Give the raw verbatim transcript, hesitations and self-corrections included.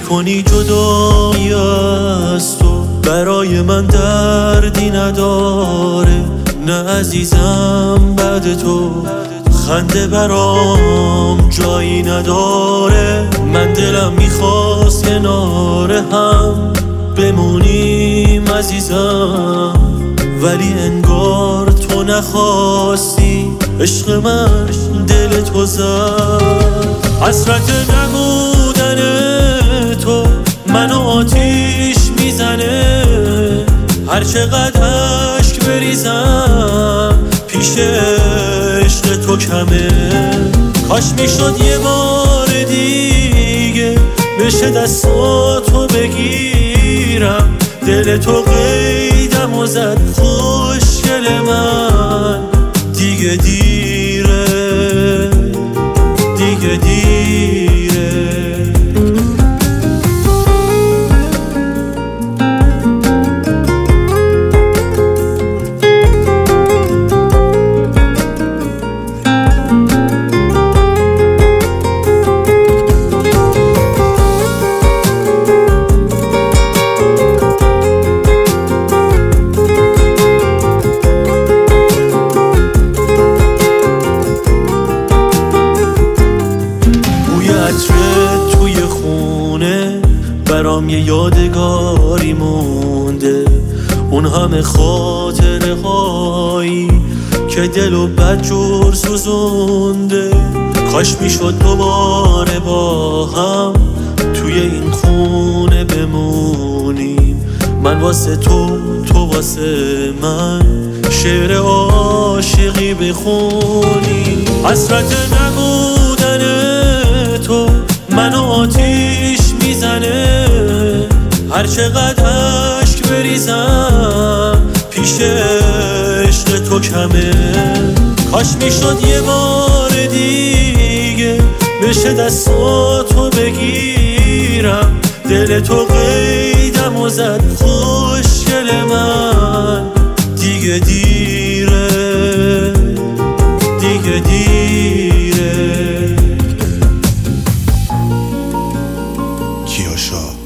کنی جدایی از تو برای من دردی نداره، نه عزیزم بعد تو خنده برام جایی نداره. من دلم میخواست کنار هم بمونیم عزیزم، ولی انگار تو نخواستی، عشق من دل تو زد. حسرت نبودن تو منو آتیش میزنه، هر چقدر اشک بریزم پیش عشق تو کمه. کاش میشد یه بار دیگه بشه دستاتو بگیرم، دل تو قیدم و زد خوشگل من. دیگه دیره دیگه دیره. توی خونه برام یه یادگاری مونده، اون همه خاطره هایی که دل و بدجور سوزونده. کاش میشد دوباره با هم توی این خونه بمونیم، من واسه تو تو واسه من شعر عاشقی بخونیم. حسرت نبودن تو منو آتیش میزنه، هر چقدر اشک بریزم پیش عشق تو کمه. کاش میشد یه بار دیگه بشه دستاتو بگیرم، دل تو قیدم و زد خوشگل من. دیگه دیره دیگه دیره. کیاشا